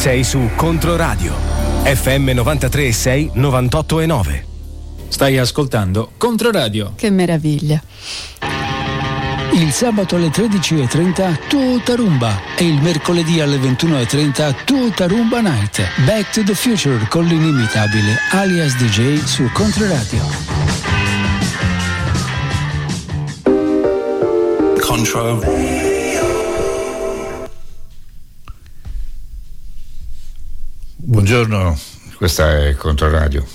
Sei su Controradio FM 93.6 98.9. Stai ascoltando Controradio. Che meraviglia. Il sabato alle 13.30 tutta rumba e il mercoledì alle 21.30 tutta rumba night. Back to the Future con l'inimitabile alias DJ su Controradio. Control. Buongiorno, questa è Controradio.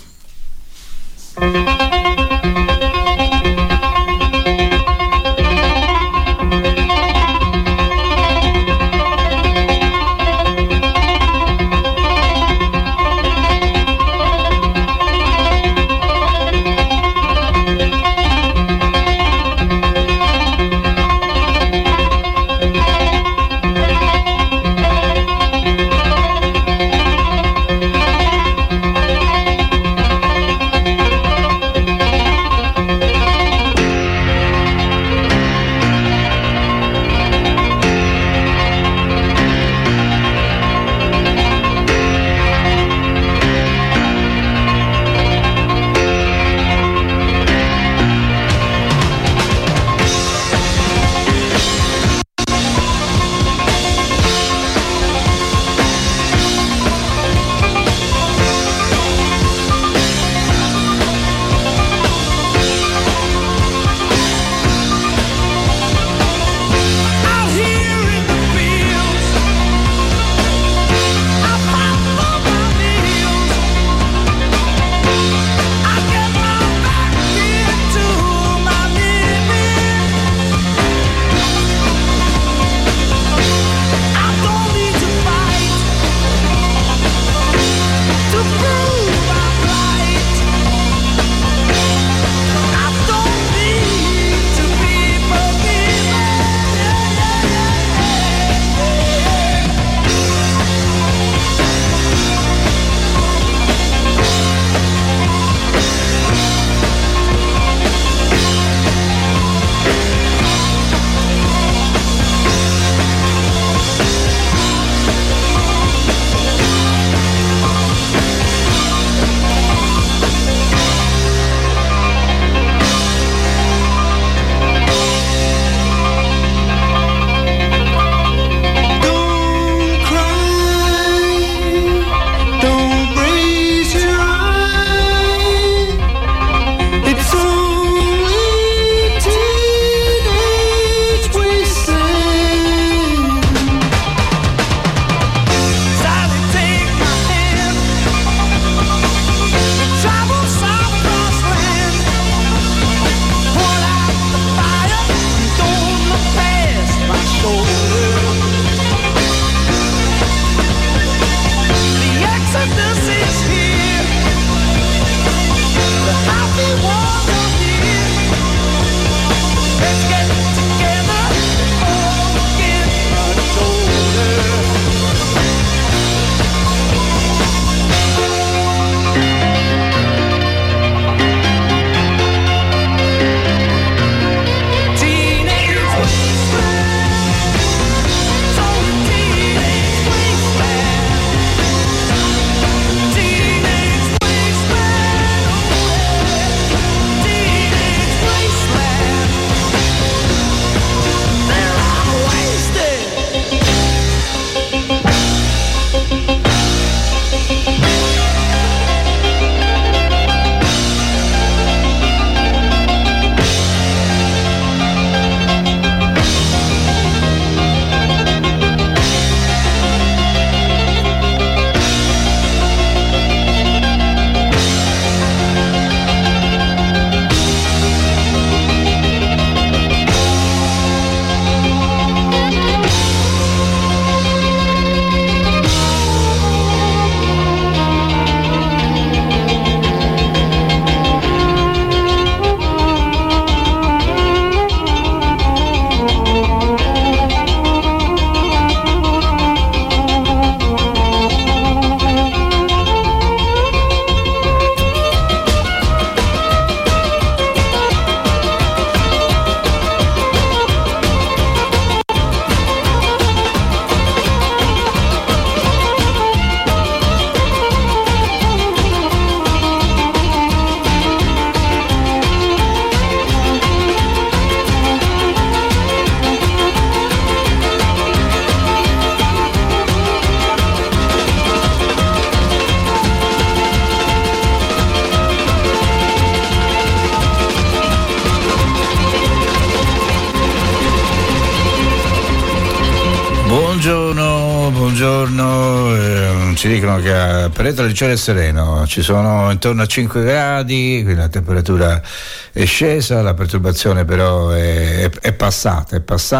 Buongiorno, ci dicono che a Peretolo il cielo è sereno, ci sono intorno a 5 gradi, quindi la temperatura è scesa, la perturbazione però è passata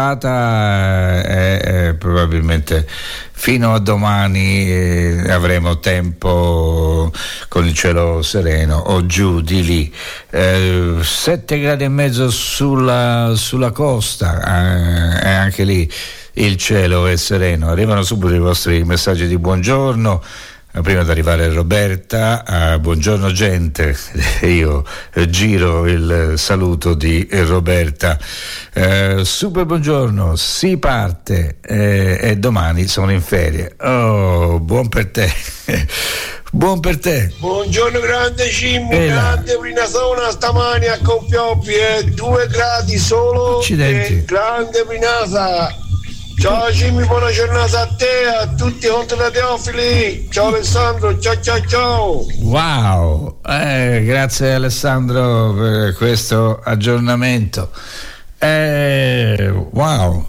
e probabilmente fino a domani avremo tempo con il cielo sereno o giù di lì. 7 gradi e mezzo sulla costa, e anche lì il cielo è sereno. Arrivano subito i vostri messaggi di buongiorno. Prima di arrivare Roberta, buongiorno gente, io giro il saluto di Roberta. Super buongiorno, si parte e domani sono in ferie. Oh, buon per te. Buon per te. Buongiorno grande Cimmi, grande Brinasona stamani a Compioppi, 2 gradi solo. Accidenti. Grande Brinasa. Ciao Cimmi, buona giornata a te, a tutti contro la Teofili. Ciao Alessandro, ciao. Wow, grazie Alessandro per questo aggiornamento. Wow.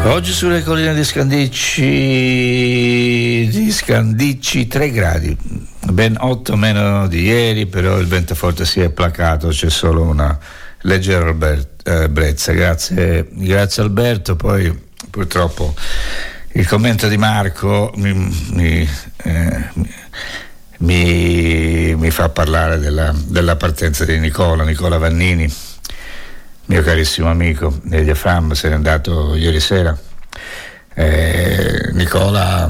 Oggi sulle colline di Scandicci 3 gradi, ben 8 meno di ieri, però il vento forte si è placato, c'è solo una leggera brezza. Grazie Alberto. Poi purtroppo il commento di Marco mi fa parlare della partenza di Nicola Vannini, mio carissimo amico del Diafram, se n'è andato ieri sera. Nicola,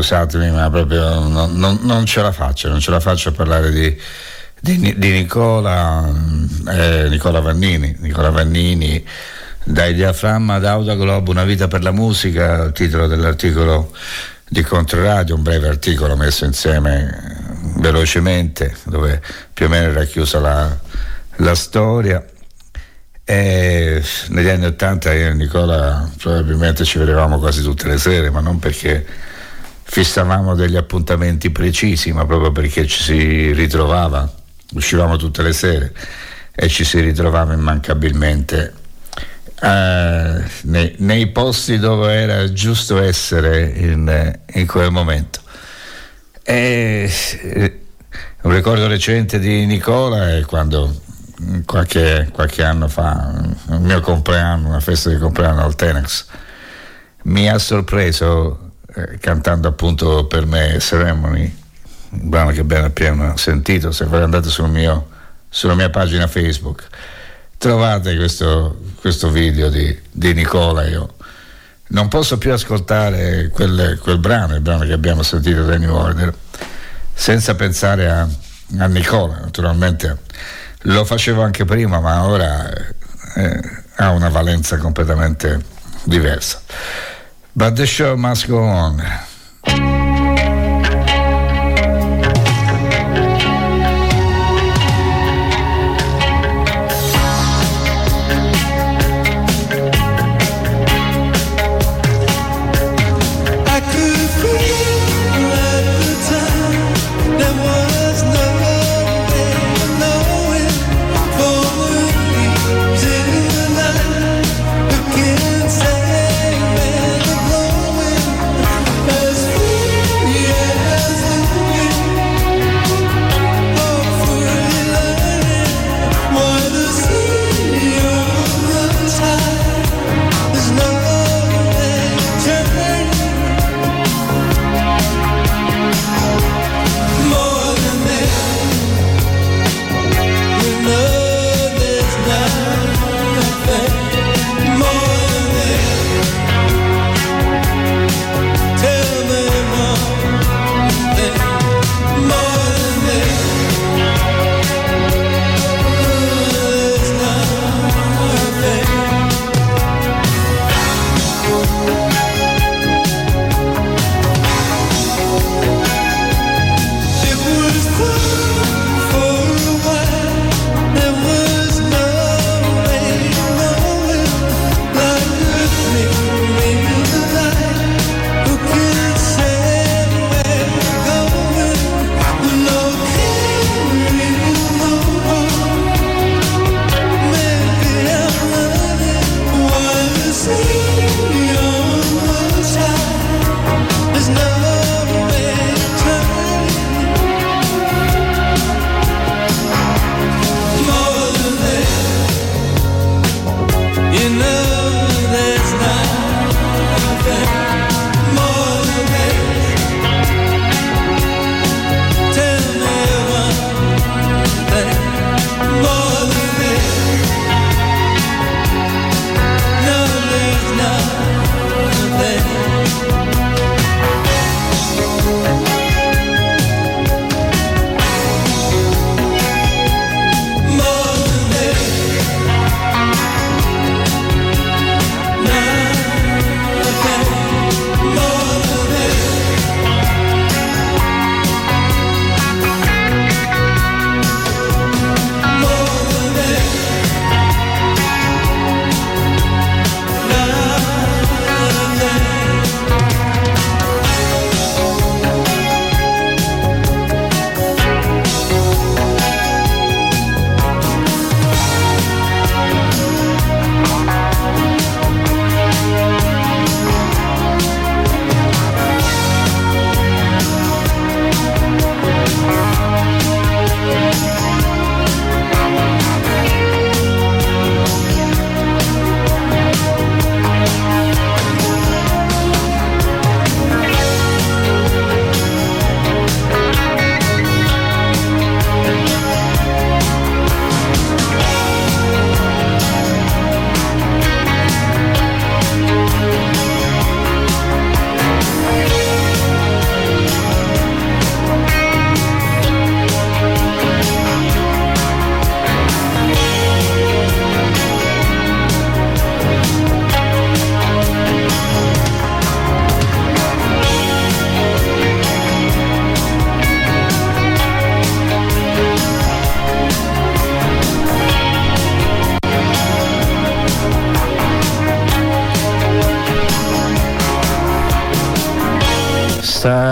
scusatemi, ma proprio non ce la faccio a parlare di Nicola Vannini, dai diaframma ad Autoglobo, una vita per la musica, il titolo dell'articolo di Controradio, un breve articolo messo insieme velocemente, dove più o meno era chiusa la storia. E negli anni '80 io e Nicola probabilmente ci vedevamo quasi tutte le sere, ma non perché fissavamo degli appuntamenti precisi, ma proprio perché ci si ritrovava, uscivamo tutte le sere e ci si ritrovava immancabilmente nei posti dove era giusto essere in quel momento. E un ricordo recente di Nicola è quando qualche anno fa, il mio compleanno, una festa di compleanno al Tenax, mi ha sorpreso cantando appunto per me Ceremony, un brano che ben appena sentito. Se voi andate sulla mia pagina Facebook trovate questo video di Nicola. Io non posso più ascoltare quel brano, il brano che abbiamo sentito da New Order, senza pensare a Nicola. Naturalmente lo facevo anche prima, ma ora ha una valenza completamente diversa. But the show must go on. Say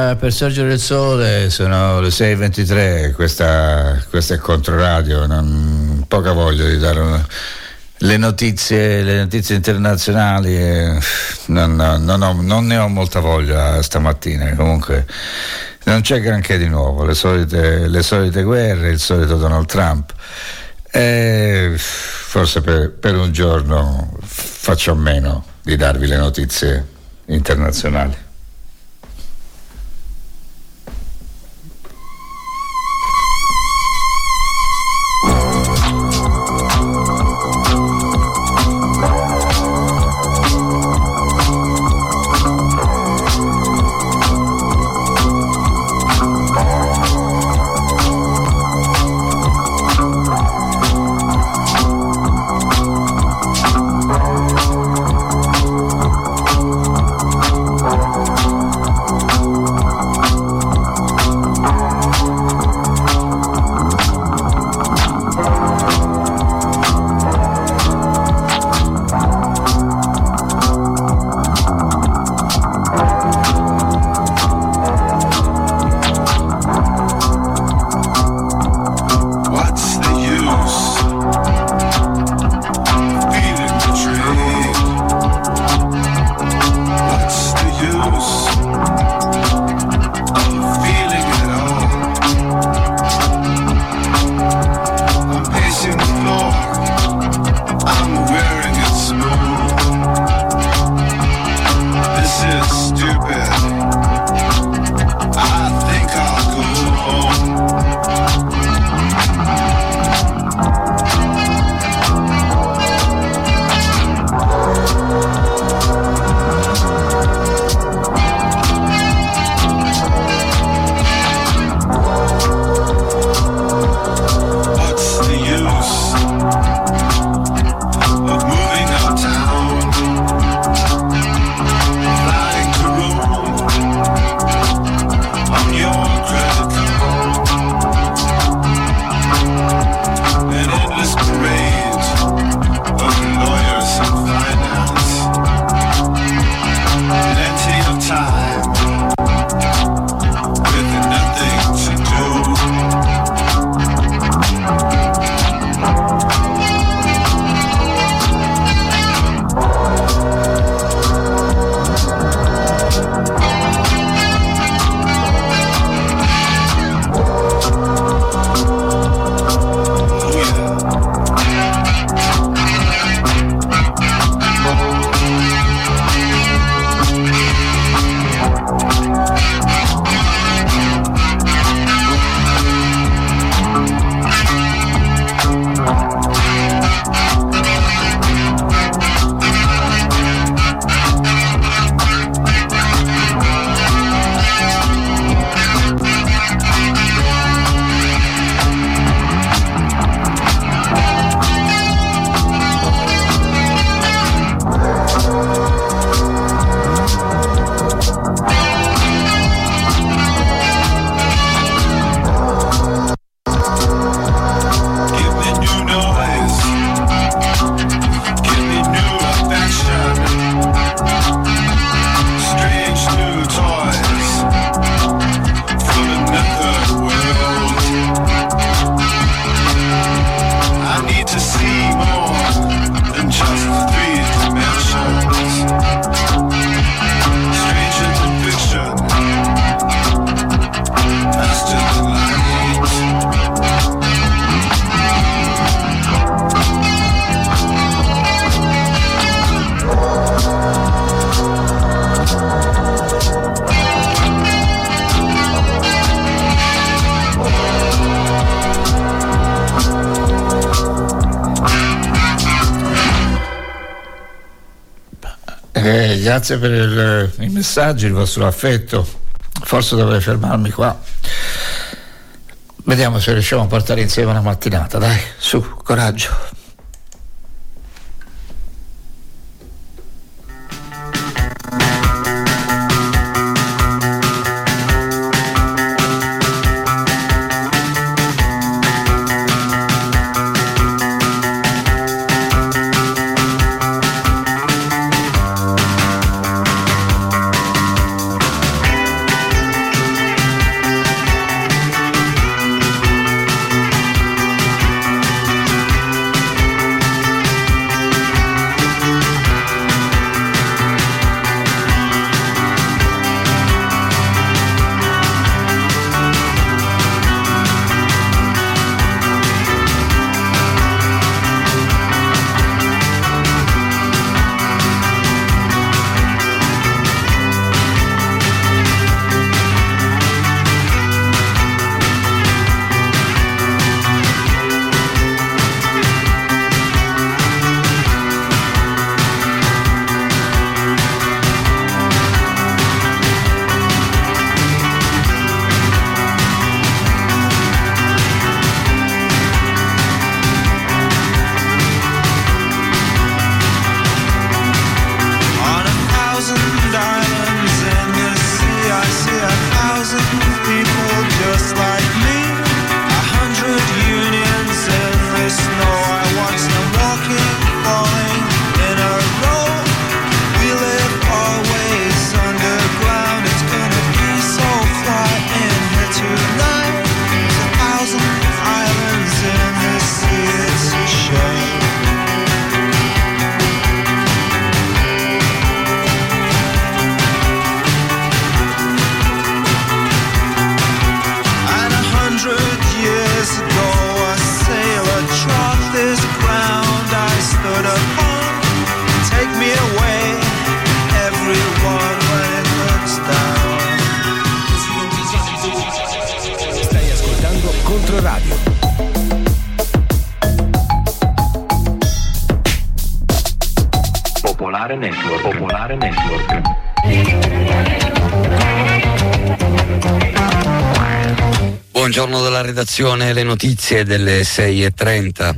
per sorgere il sole, sono le 6:23, questa è Controradio, poca voglia di dare le notizie internazionali, non ne ho molta voglia stamattina. Comunque non c'è granché di nuovo, le solite guerre, il solito Donald Trump. Forse per un giorno faccio a meno di darvi le notizie internazionali. Grazie per i messaggi, il vostro affetto. Forse dovrei fermarmi qua. Vediamo se riusciamo a portare insieme una mattinata, dai, su, coraggio. people just like me. 100 unions in the snow. I watch them walking, falling in a row. We live always underground. It's gonna be so quiet in here tonight. There's 1,000 islands in the sea. It's a shame. And 100 years ago, a sailor trod this ground I stood upon. Take me away, everyone, when it looks down. Stai ascoltando Controradio. Popolare Network. Popolare Network. Buongiorno dalla redazione, le notizie delle 6:30.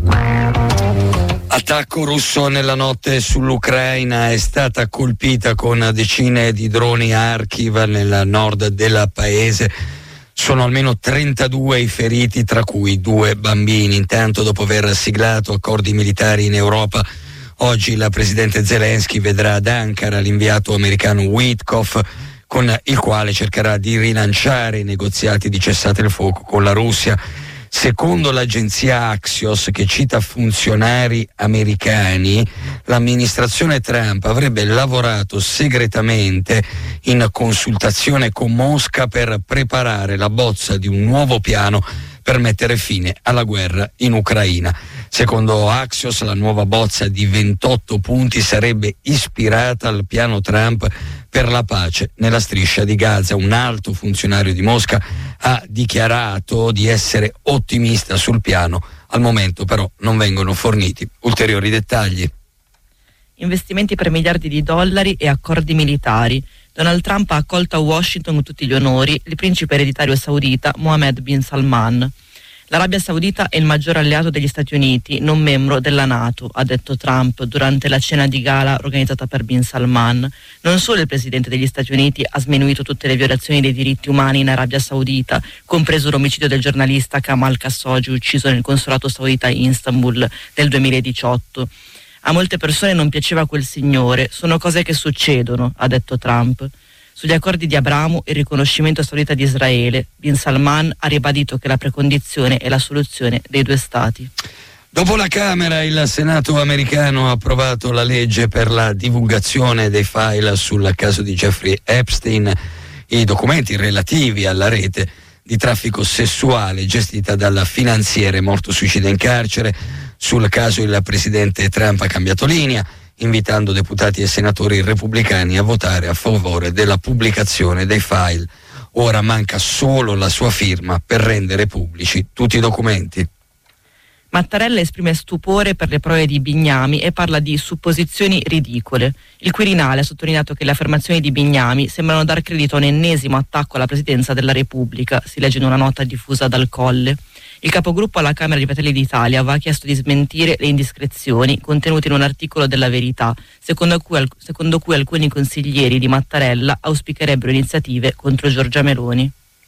Attacco russo nella notte sull'Ucraina, è stata colpita con decine di droni Kharkiv nel nord del paese. Sono almeno 32 i feriti, tra cui 2 bambini. Intanto, dopo aver siglato accordi militari in Europa, oggi il presidente Zelensky vedrà ad Ankara l'inviato americano Witkoff, con il quale cercherà di rilanciare i negoziati di cessate il fuoco con la Russia. Secondo l'agenzia Axios, che cita funzionari americani, l'amministrazione Trump avrebbe lavorato segretamente in consultazione con Mosca per preparare la bozza di un nuovo piano per mettere fine alla guerra in Ucraina. Secondo Axios, la nuova bozza di 28 punti sarebbe ispirata al piano Trump per la pace nella striscia di Gaza. Un alto funzionario di Mosca ha dichiarato di essere ottimista sul piano. Al momento però non vengono forniti ulteriori dettagli. Investimenti per miliardi di dollari e accordi militari. Donald Trump ha accolto a Washington con tutti gli onori il principe ereditario saudita Mohammed bin Salman. L'Arabia Saudita è il maggior alleato degli Stati Uniti, non membro della NATO, ha detto Trump durante la cena di gala organizzata per bin Salman. Non solo il presidente degli Stati Uniti ha sminuito tutte le violazioni dei diritti umani in Arabia Saudita, compreso l'omicidio del giornalista Kamal Khashoggi ucciso nel consolato saudita in Istanbul nel 2018. A molte persone non piaceva quel signore, sono cose che succedono, ha detto Trump. Sugli accordi di Abramo e il riconoscimento saudita di Israele, bin Salman ha ribadito che la precondizione è la soluzione dei 2 stati. Dopo la Camera, il Senato americano ha approvato la legge per la divulgazione dei file sul caso di Jeffrey Epstein, i documenti relativi alla rete di traffico sessuale gestita dal finanziere morto suicida in carcere. Sul caso il presidente Trump ha cambiato linea, invitando deputati e senatori repubblicani a votare a favore della pubblicazione dei file. Ora manca solo la sua firma per rendere pubblici tutti i documenti. Mattarella esprime stupore per le prove di Bignami e parla di supposizioni ridicole. Il Quirinale ha sottolineato che le affermazioni di Bignami sembrano dar credito a un ennesimo attacco alla Presidenza della Repubblica, si legge in una nota diffusa dal Colle. Il capogruppo alla Camera di Fratelli d'Italia aveva chiesto di smentire le indiscrezioni contenute in un articolo della Verità, secondo cui alcuni consiglieri di Mattarella auspicherebbero iniziative contro Giorgia Meloni.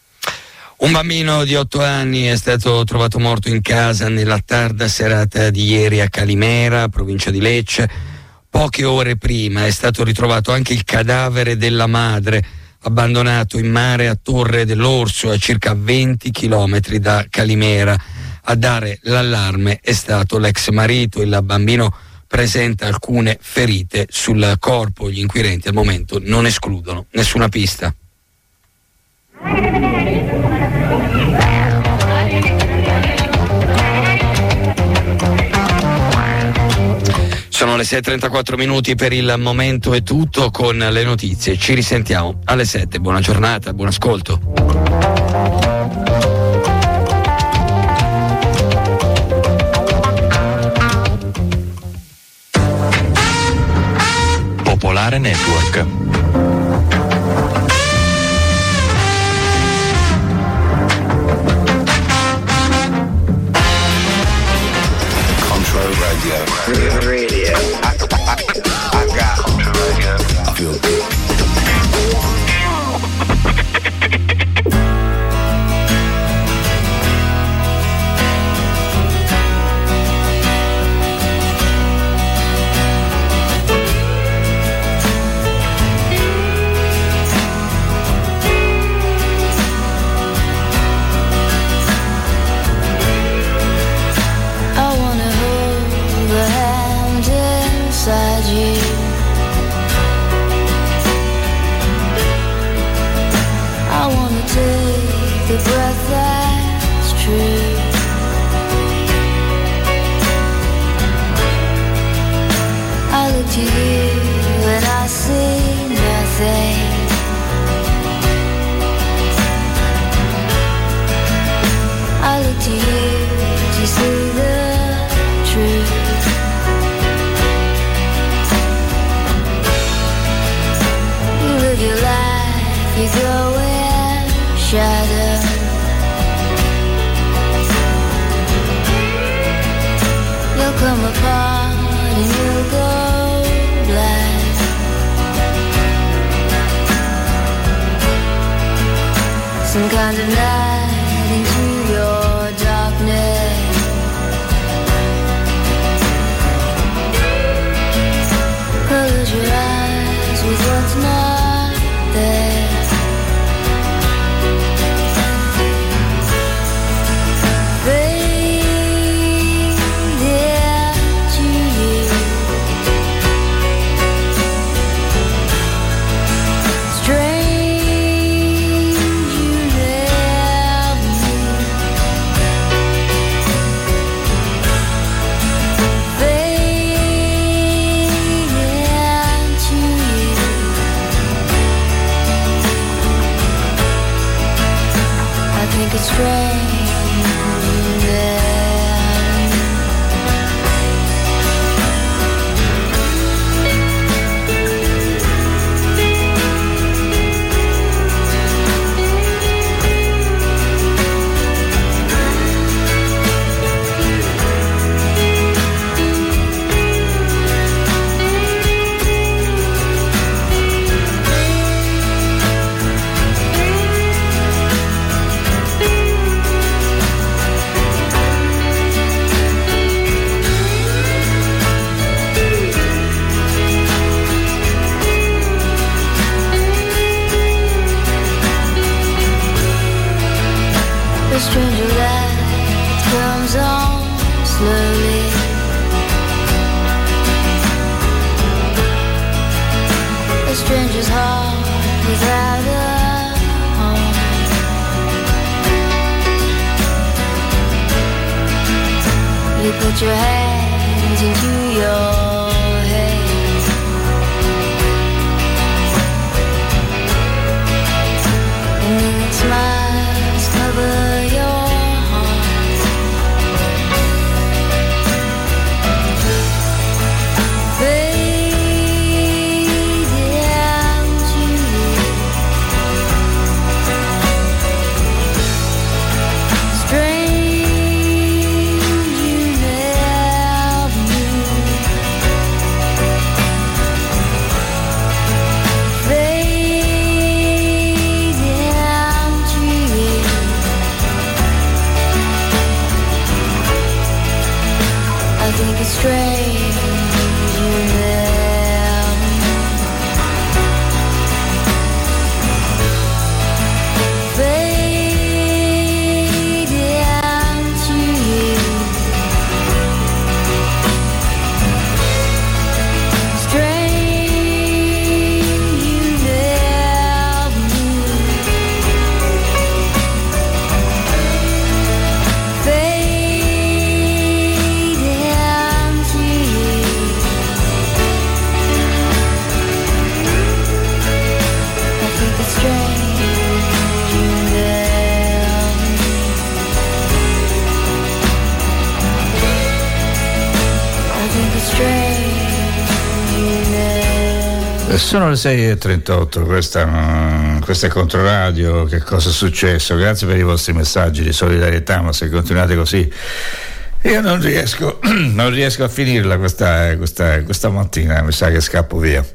Un bambino di 8 anni è stato trovato morto in casa nella tarda serata di ieri a Calimera, provincia di Lecce. Poche ore prima è stato ritrovato anche il cadavere della madre, abbandonato in mare a Torre dell'Orso, a circa 20 chilometri da Calimera. A dare l'allarme è stato l'ex marito. Il bambino presenta alcune ferite sul corpo. Gli inquirenti al momento non escludono nessuna pista. Sono le 6:34 minuti, per il momento è tutto con le notizie. Ci risentiamo alle 7. Buona giornata, buon ascolto. Popolare Network. Radio. I got radio. I feel good. You'll come apart and you'll go black. Some kind of light into your darkness. Close your eyes with what's not there. It's strange, the stranger light comes on slowly. A stranger's heart without a home. You put your hands into your head. And then it smiles cover your heart. Fade down to you. Strange you never knew. Fade down to you. I think it's strange you never fade down to you. Strange you never knew. Fade down to you. I think it's strange you never I think it's strange you never. Sono le 6:38, questa è Controradio. Che cosa è successo? Grazie per i vostri messaggi di solidarietà, ma se continuate così io non riesco a finirla questa mattina, mi sa che scappo via.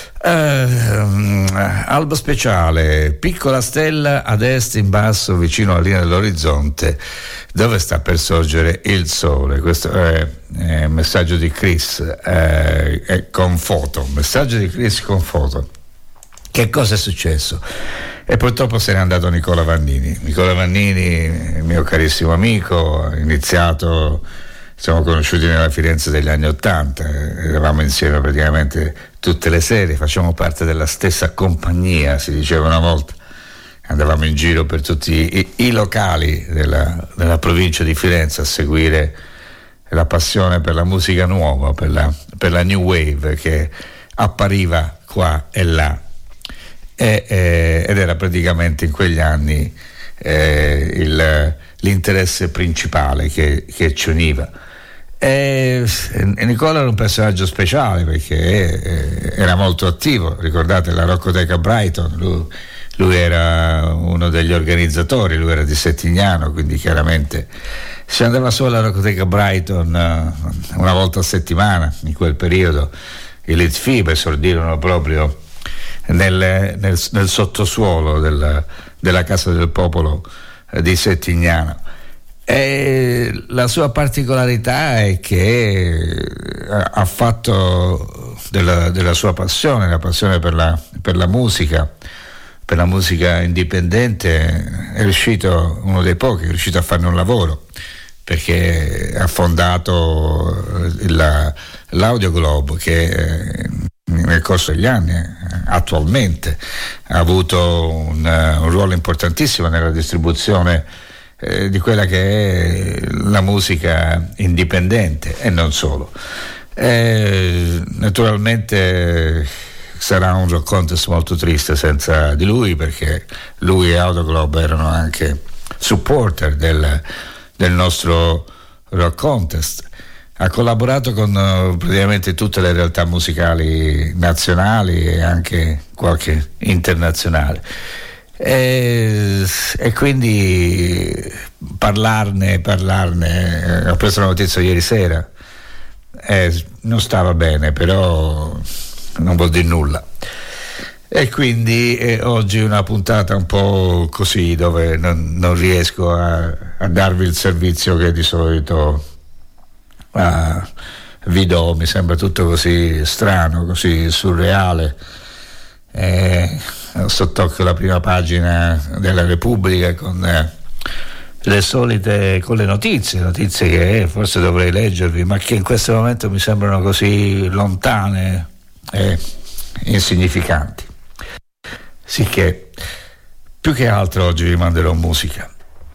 Alba speciale, piccola stella ad est in basso vicino alla linea dell'orizzonte dove sta per sorgere il sole. Questo è un messaggio di Chris con foto, messaggio di Chris con foto. Che cosa è successo? E purtroppo se n'è andato Nicola Vannini, il mio carissimo amico. Siamo conosciuti nella Firenze degli anni '80, eravamo insieme praticamente tutte le sere, facciamo parte della stessa compagnia, si diceva una volta. Andavamo in giro per tutti i locali della provincia di Firenze a seguire la passione per la musica nuova, per la new wave che appariva qua e là. Ed era praticamente in quegli anni l'interesse principale che ci univa. E Nicola era un personaggio speciale perché era molto attivo. Ricordate la Roccoteca Brighton? lui era uno degli organizzatori, lui era di Settignano, quindi chiaramente si andava solo alla Rocoteca Brighton una volta a settimana in quel periodo. I Litfiba esordirono proprio nel sottosuolo della Casa del Popolo di Settignano. E la sua particolarità è che ha fatto della sua passione, la passione per la musica indipendente, è riuscito, uno dei pochi, è riuscito a farne un lavoro, perché ha fondato l'Audio Globe, che nel corso degli anni attualmente ha avuto un ruolo importantissimo nella distribuzione di quella che è la musica indipendente e non solo. Naturalmente sarà un rock contest molto triste senza di lui, perché lui e Audio Globe erano anche supporter del nostro rock contest. Ha collaborato con praticamente tutte le realtà musicali nazionali e anche qualche internazionale, e quindi parlarne ho preso la notizia ieri sera, non stava bene, però non vuol dire nulla, e quindi oggi una puntata un po' così, dove non riesco a darvi il servizio che di solito vi do. Mi sembra tutto così strano, così surreale. Sott'occhio la prima pagina della Repubblica con le notizie che forse dovrei leggervi, ma che in questo momento mi sembrano così lontane e insignificanti. Sicché più che altro oggi vi manderò musica.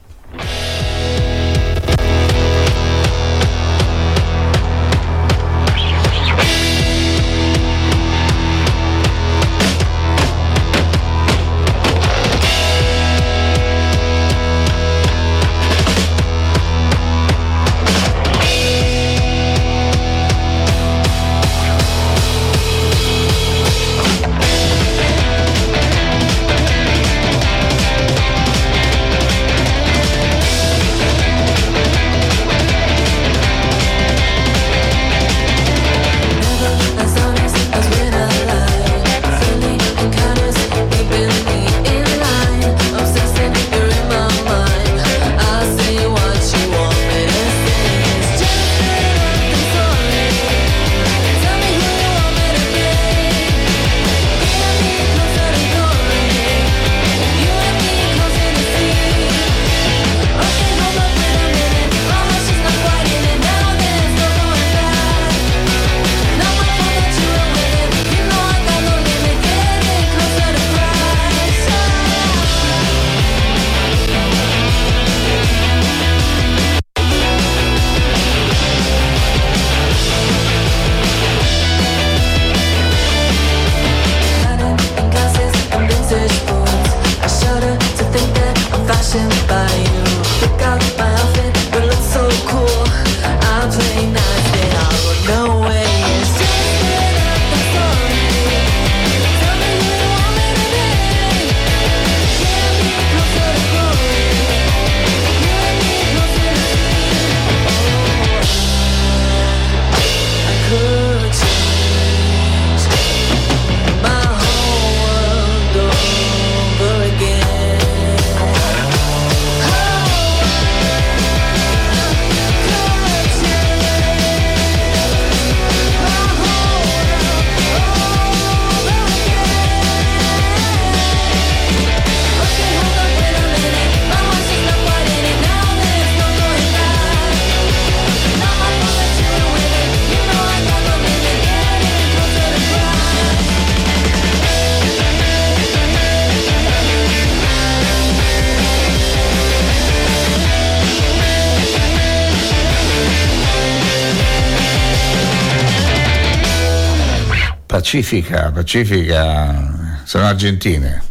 Pacifica sono argentine.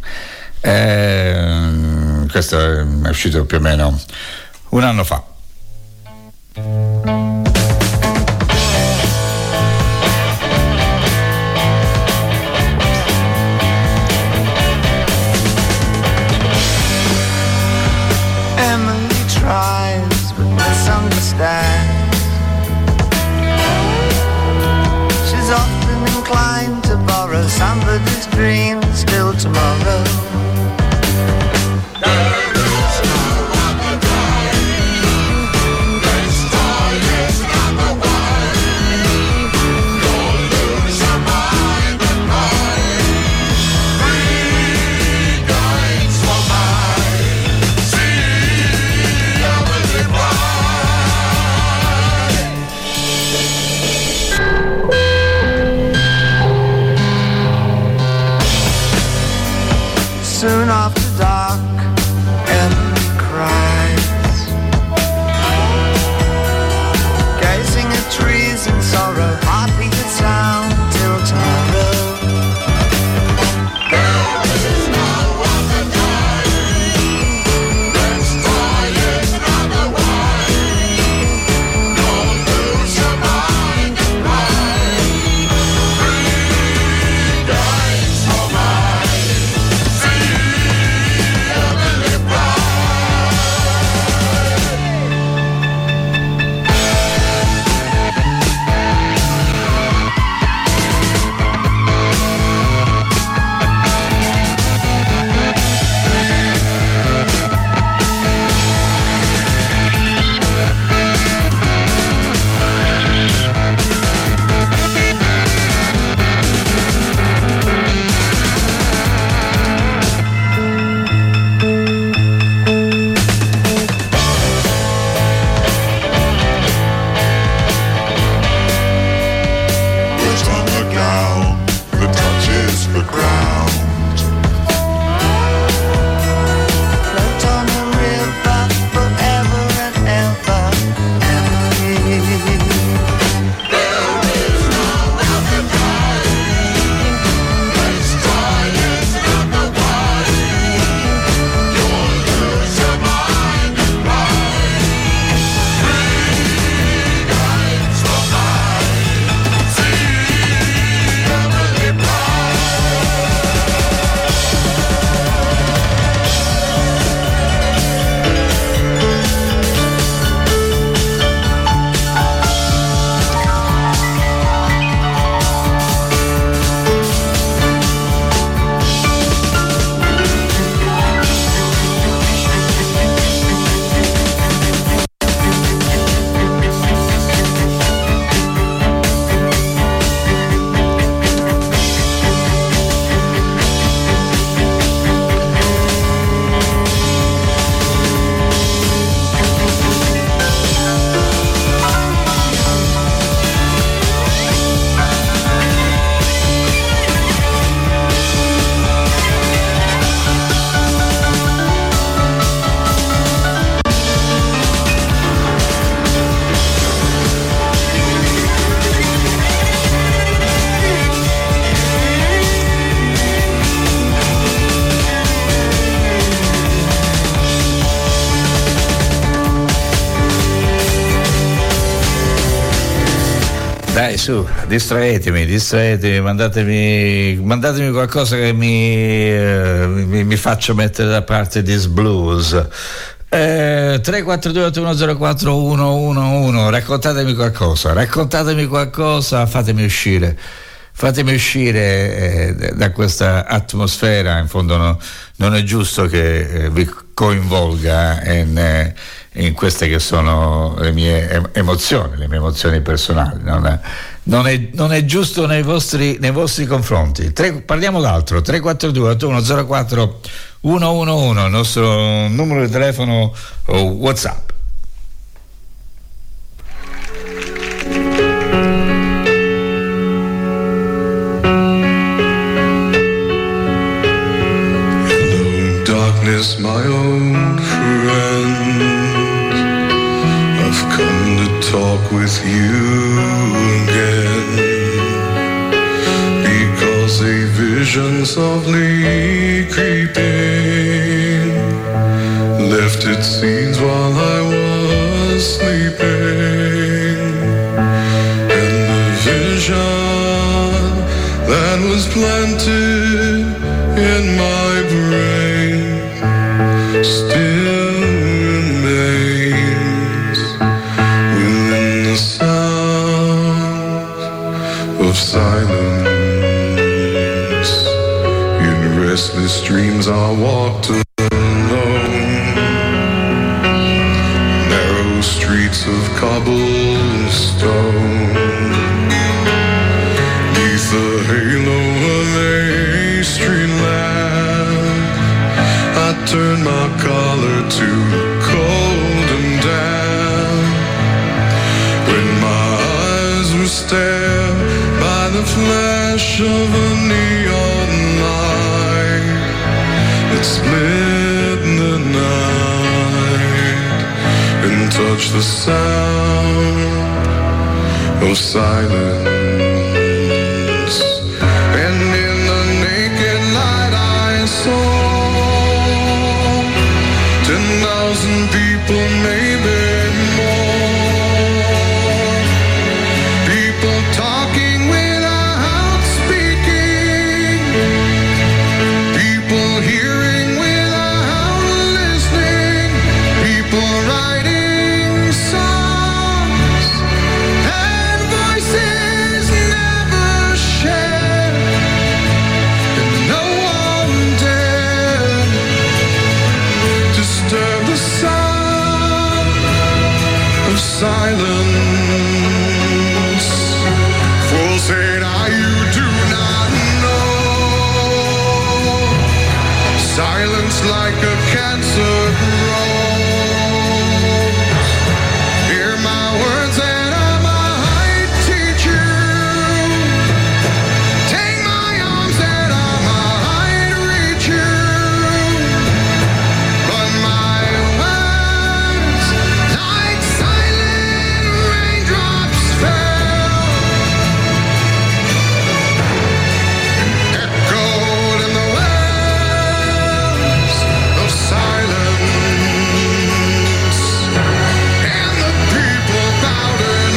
Questo è uscito più o meno un anno fa. dreams till tomorrow. Soon after dark, Emily cries, gazing at trees in sorrow, heartbeat and sound till tomorrow. There is no other day. Let's try another way. Don't lose your mind and play. 3 days for mine. Dai, su, distraetemi, mandatemi qualcosa che mi faccia mettere da parte This Blues. 342-8104-111. Raccontatemi qualcosa, fatemi uscire da questa atmosfera. In fondo non è giusto che vi coinvolga in queste che sono le mie emozioni personali. Non è giusto nei vostri confronti. Parliamo d'altro. 342-8104-111, il nostro numero di telefono o WhatsApp. Hello, darkness, my old friend. I've come to talk with you again, because a vision softly creeping left its scenes while I was sleeping, and the vision that was planted in my brain still remains within the sound of silence. cobblestone. Neath the halo of a street lamp, I turned my collar to cold and damp. When my eyes were stared by the flash of a neon light that split the night and touched the sound of silence. And in the naked light I saw 10,000 people, maybe more. People talking without speaking. People hearing without listening. People writing songs and voices never shared. And no one dared disturb the sound of silence. Full said, you do not know. Silence like a cancer grows. Hear my words and I might teach you. Take my arms and I might reach you. But my words, like silent raindrops, fell and echoed in the wells of silence. And the people bowed and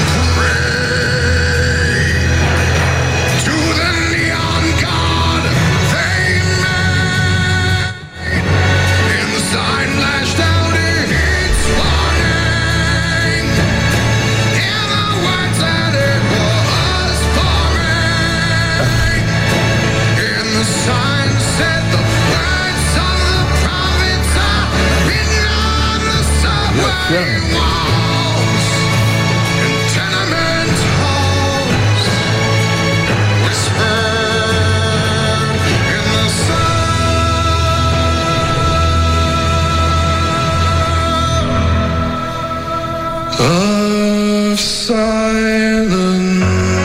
prayed to the neon god they made. And the sign lashed out its warning, and the words that it was forming. And the sign said the words of the prophets are written on the subway walls and tenement halls, whispered in the sound of silence.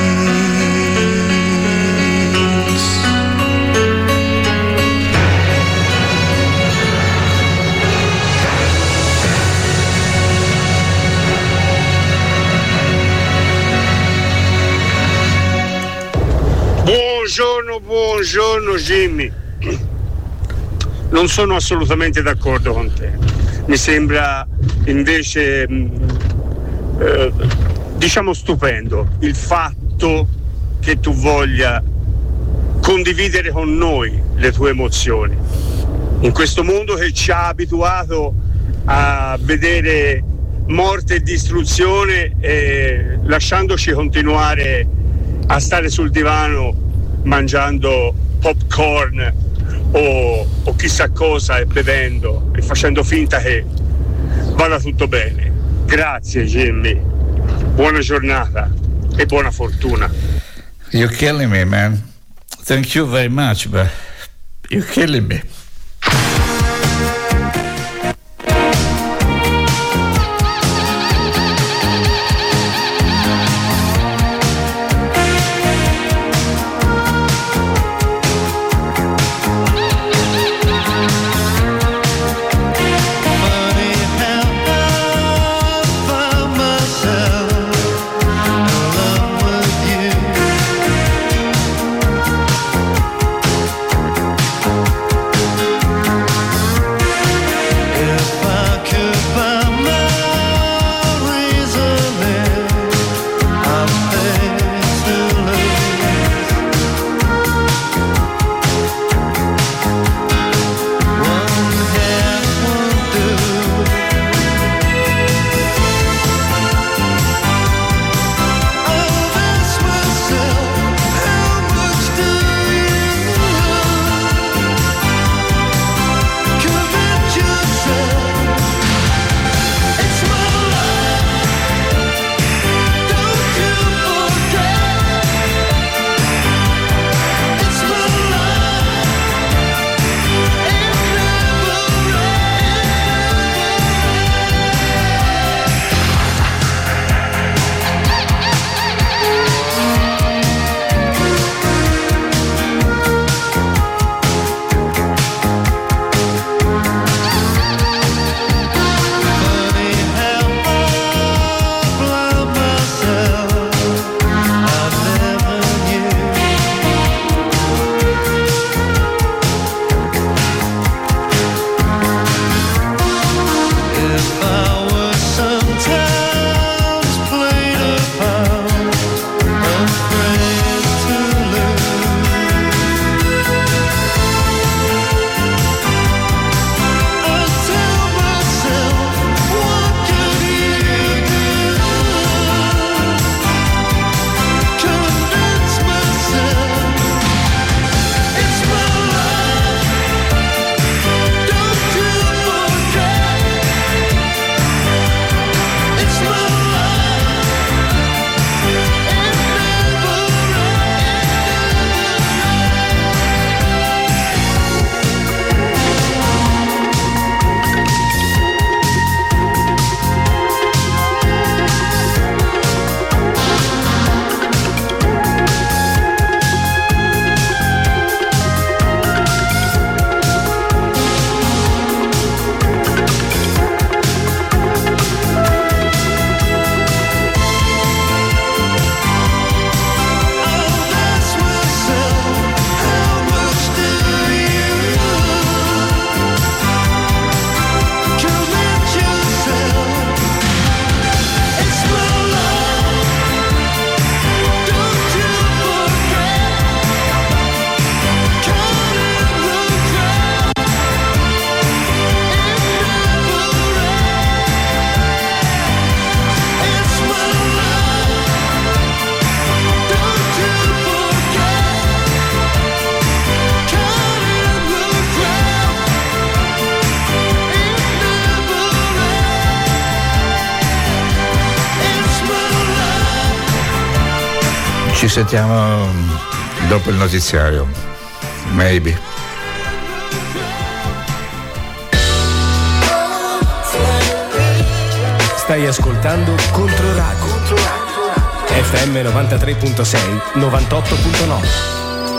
Buongiorno Jimmy. Non sono assolutamente d'accordo con te. Mi sembra invece diciamo stupendo il fatto che tu voglia condividere con noi le tue emozioni in questo mondo che ci ha abituato a vedere morte e distruzione, e lasciandoci continuare a stare sul divano mangiando popcorn o chissà cosa e bevendo e facendo finta che vada tutto bene. Grazie Jimmy, buona giornata e buona fortuna. You're killing me, man. Thank you very much, but you're killing me. Myself sentiamo dopo il notiziario, maybe. Stai ascoltando Controradio. FM 93.6, 98.9.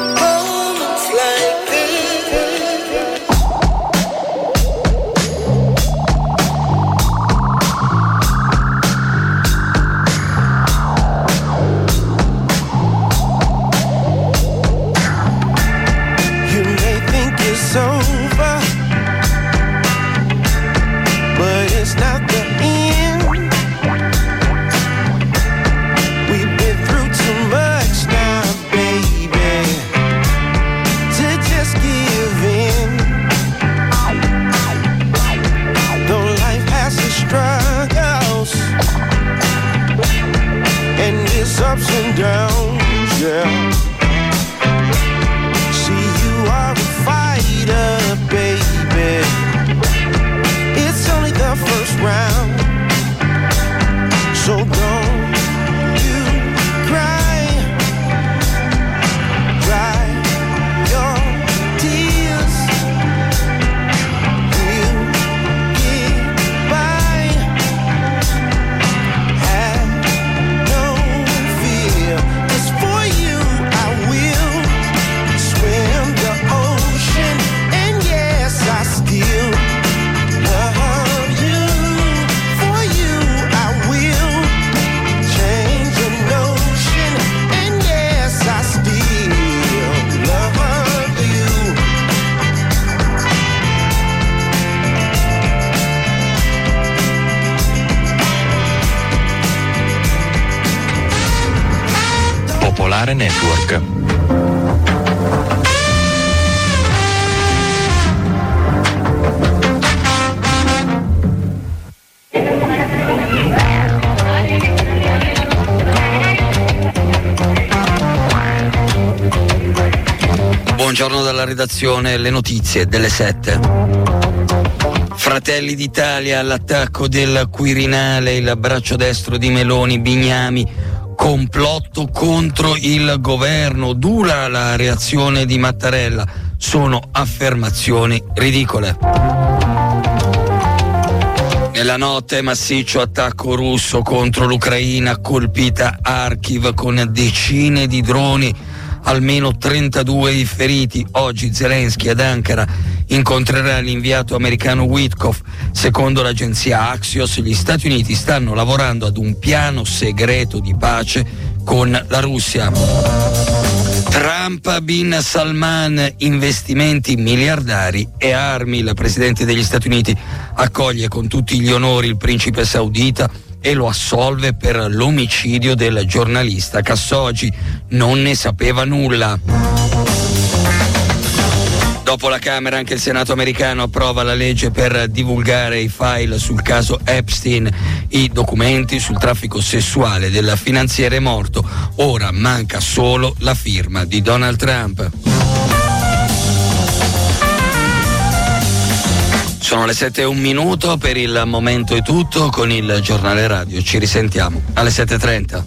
Ups and downs, yeah. See, you are a fighter, baby. It's only the first round, so don't you cry, dry your tears. We'll get by. Have no fear. It's for you. I will swim the ocean, and yes, I still love you. For you, I will change the notion, and yes, I still love you. Popolare Network. Buongiorno dalla redazione, le notizie delle 7. Fratelli d'Italia all'attacco del Quirinale, il braccio destro di Meloni, Bignami, complotto contro il governo, dura la reazione di Mattarella, sono affermazioni ridicole. Nella notte massiccio attacco russo contro l'Ucraina, colpita Kharkiv con decine di droni, almeno 32 i feriti. Oggi Zelensky ad Ankara incontrerà l'inviato americano Witkoff. Secondo l'agenzia Axios, gli Stati Uniti stanno lavorando ad un piano segreto di pace con la Russia. Trump, Bin Salman, investimenti miliardari e armi. Il presidente degli Stati Uniti accoglie con tutti gli onori il principe saudita e lo assolve per l'omicidio del giornalista Khashoggi. Non ne sapeva nulla. Dopo la Camera, anche il Senato americano approva la legge per divulgare i file sul caso Epstein, i documenti sul traffico sessuale del finanziere morto. Ora manca solo la firma di Donald Trump. Sono le 7:01, per il momento è tutto con il giornale radio. Ci risentiamo alle 7:30.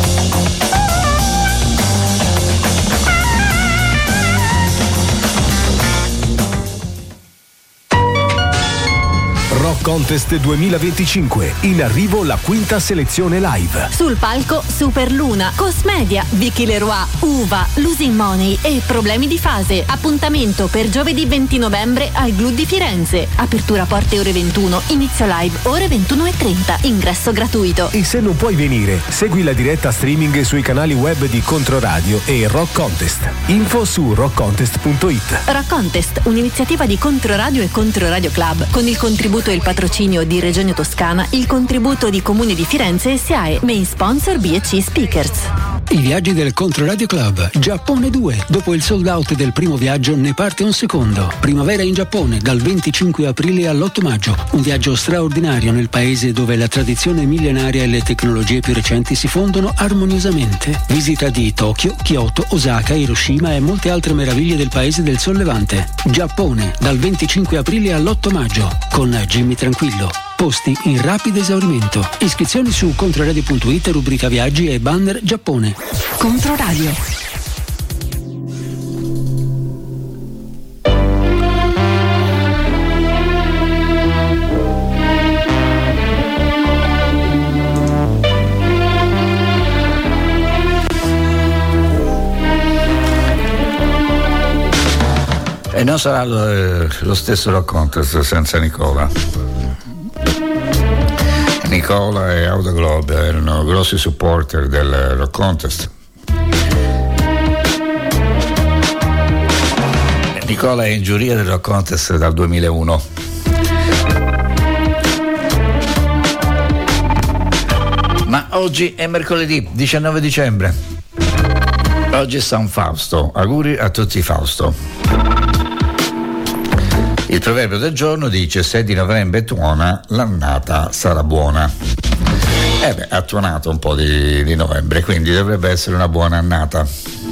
Rock Contest 2025, in arrivo la quinta selezione live. Sul palco Superluna, Cosmedia, Vicky Leroy, Uva, Losing Money e Problemi di fase. Appuntamento per giovedì 20 novembre al Glu di Firenze. Apertura porte ore 21, inizio live ore 21:30. Ingresso gratuito. E se non puoi venire, segui la diretta streaming sui canali web di Controradio e Rock Contest. Info su rockcontest.it. Rock Contest, un'iniziativa di Controradio e Controradio Club, con il contributo e il patrocinio di Regione Toscana, il contributo di Comune di Firenze e SIAE. Main sponsor B&C Speakers. I viaggi del Controradio Club. Giappone 2. Dopo il sold out del primo viaggio ne parte un secondo. Primavera in Giappone dal 25 aprile all'8 maggio. Un viaggio straordinario nel paese dove la tradizione millenaria e le tecnologie più recenti si fondono armoniosamente. Visita di Tokyo, Kyoto, Osaka, Hiroshima e molte altre meraviglie del paese del Sol Levante. Giappone dal 25 aprile all'8 maggio con Jimmy Tranquillo. Posti in rapido esaurimento. Iscrizioni su controradio.it, rubrica viaggi e banner Giappone. Controradio. E non sarà lo stesso Rock Contest senza Nicola. Nicola e Auto Globe erano grossi supporter del Rock Contest. Nicola è in giuria del Rock Contest dal 2001. Ma oggi è mercoledì 19 dicembre. Oggi è San Fausto. Auguri a tutti Fausto. Il proverbio del giorno dice: se di novembre tuona, l'annata sarà buona. Ha tuonato un po' di novembre, quindi dovrebbe essere una buona annata.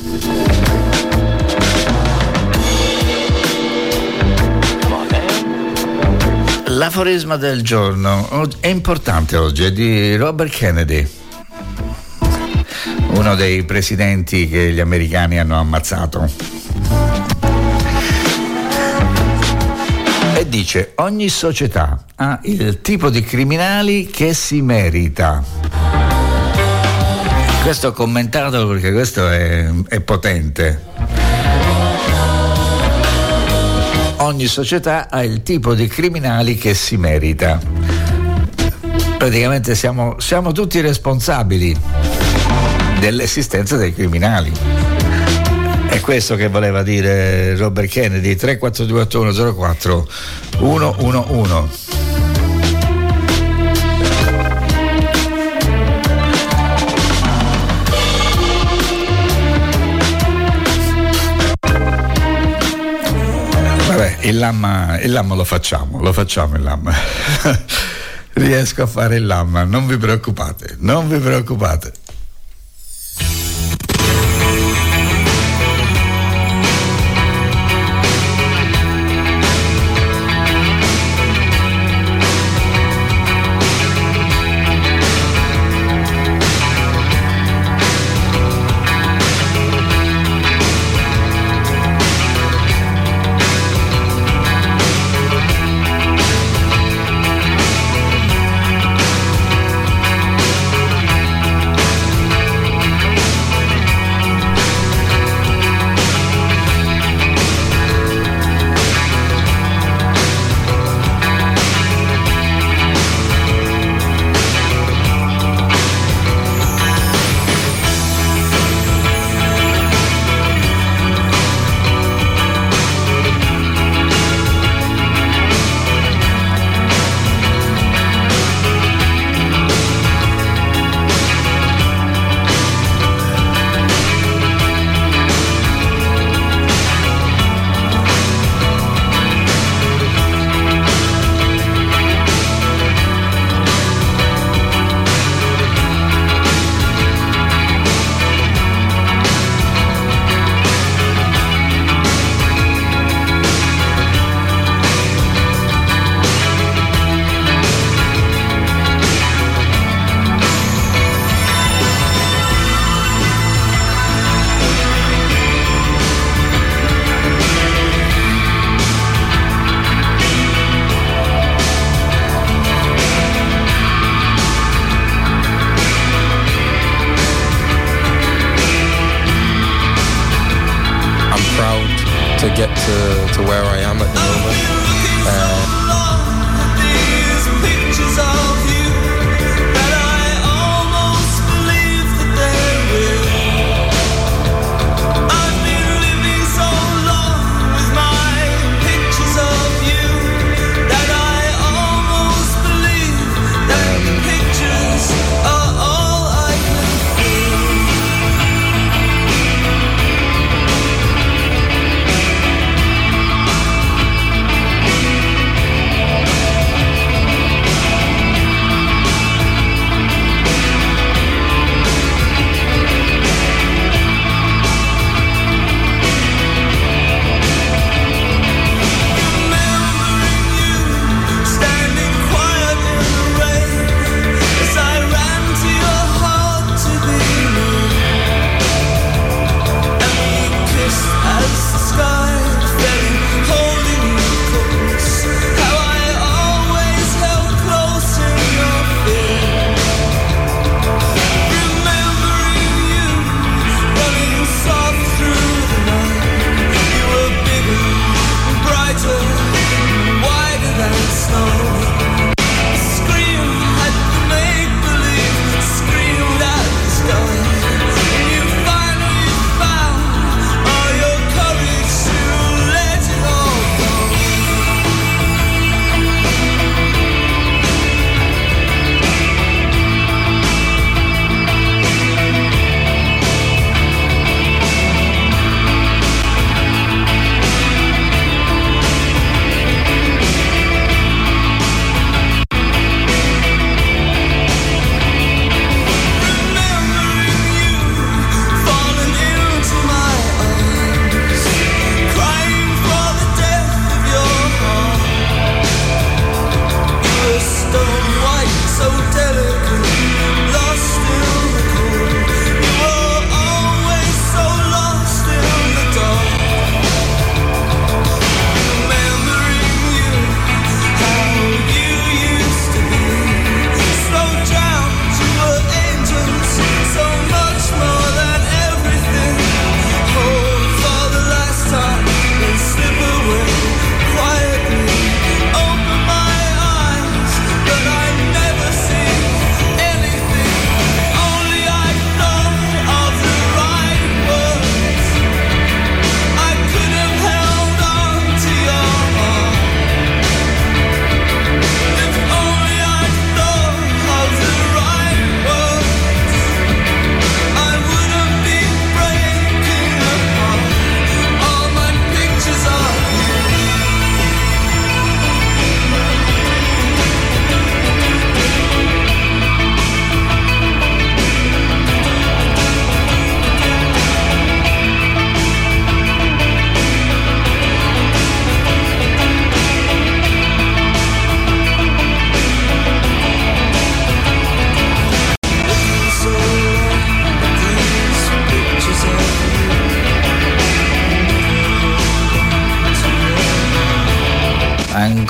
L'aforisma del giorno è importante oggi, è di Robert Kennedy, uno dei presidenti che gli americani hanno ammazzato. E dice: ogni società ha il tipo di criminali che si merita. Questo commentatelo perché questo è potente. Ogni società ha il tipo di criminali che si merita. Praticamente siamo tutti responsabili dell'esistenza dei criminali. È questo che voleva dire Robert Kennedy. 3428104 111. Vabbè, il lamma lo facciamo il lamma. Riesco a fare il lamma, non vi preoccupate. to where I am at the moment.